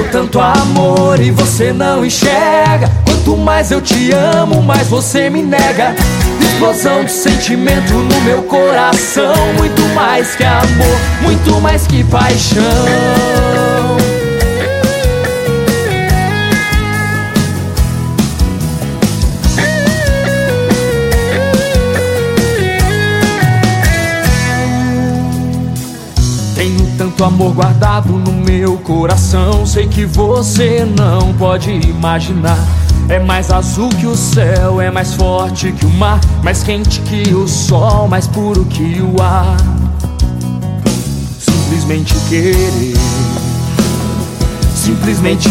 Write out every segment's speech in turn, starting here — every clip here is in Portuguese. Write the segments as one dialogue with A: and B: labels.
A: dou tanto amor e você não enxerga. Quanto mais eu te amo, mais você me nega. Explosão de sentimento no meu coração. Muito mais que amor, muito mais que paixão. Tenho tanto amor guardado no meu coração. Sei que você não pode imaginar. É mais azul que o céu, é mais forte que o mar, mais quente que o sol, mais puro que o ar. Simplesmente querer, simplesmente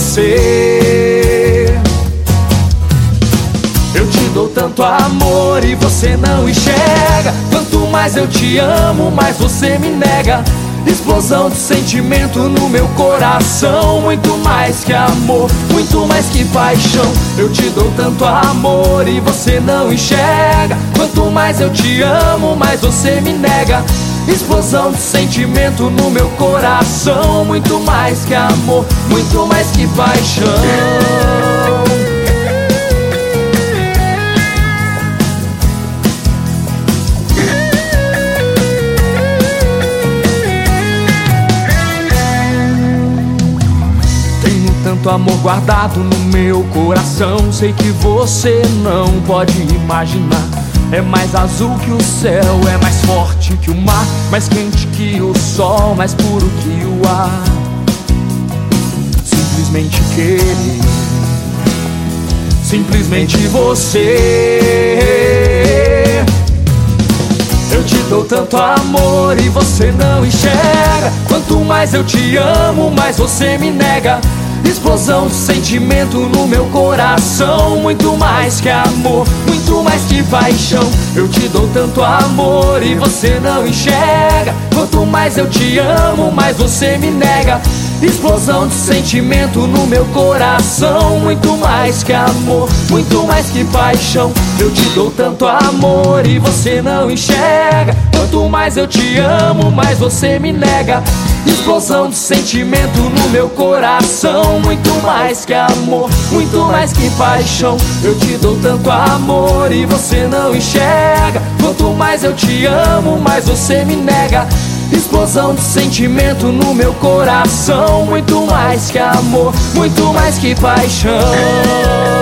A: você. Eu te dou tanto amor e você não enxerga. Quanto mais eu te amo, mais você me nega. Explosão de sentimento no meu coração. Muito mais que amor, muito mais que paixão. Eu te dou tanto amor e você não enxerga. Quanto mais eu te amo, mais você me nega. Explosão de sentimento no meu coração. Muito mais que amor, muito mais que paixão. Tanto amor guardado no meu coração. Sei que você não pode imaginar. É mais azul que o céu, é mais forte que o mar, mais quente que o sol, mais puro que o ar. Simplesmente querer, simplesmente você. Eu te dou tanto amor e você não enxerga. Quanto mais eu te amo, mais você me nega. Explosão de sentimento no meu coração. Muito mais que amor, muito mais que paixão. Eu te dou tanto amor e você não enxerga. Quanto mais eu te amo, mais você me nega. Explosão de sentimento no meu coração. Muito mais que amor, muito mais que paixão. Eu te dou tanto amor e você não enxerga. Quanto mais eu te amo, mais você me nega. Explosão de sentimento no meu coração. Muito mais que amor, muito mais que paixão. Eu te dou tanto amor e você não enxerga. Quanto mais eu te amo, mais você me nega. Explosão de sentimento no meu coração. Muito mais que amor, muito mais que paixão.